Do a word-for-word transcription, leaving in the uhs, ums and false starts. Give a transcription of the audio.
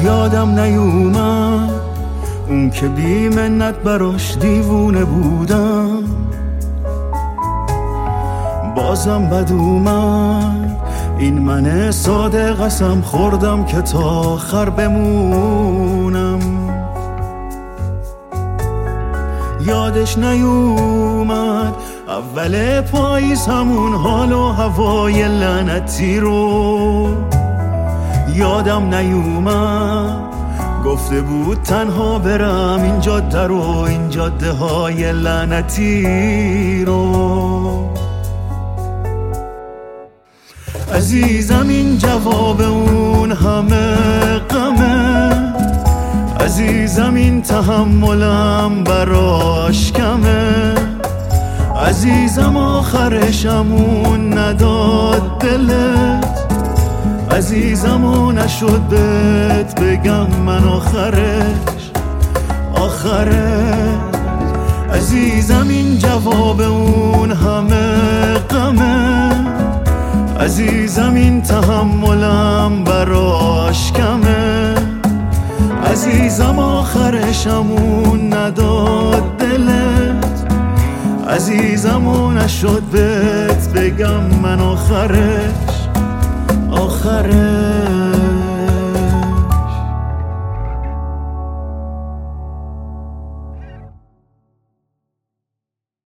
یادم نیومد اون که بی منت براش دیوونه بودم، بازم بد اومد این من ساده قسم خوردم که تا آخر بمونم. یادش نیومد اول پاییز همون حال و هوای لعنتی رو، یادم نیومد گفته بود تنها برم این جاده رو، این جاده های لعنتی رو. عزیزم این جواب اون همه غمه، عزیزم این تحملم براش کمه، عزیزم آخرشمون نداد دلت، عزیزم و نشد بهت بگم من آخرش آخرش. عزیزم این جواب اون همه غمه، عزیزم این تحملم براش کمه، عزیزم آخرشمون نداد دلت، عزیزم و نشد بهت بگم من آخرش آخرش.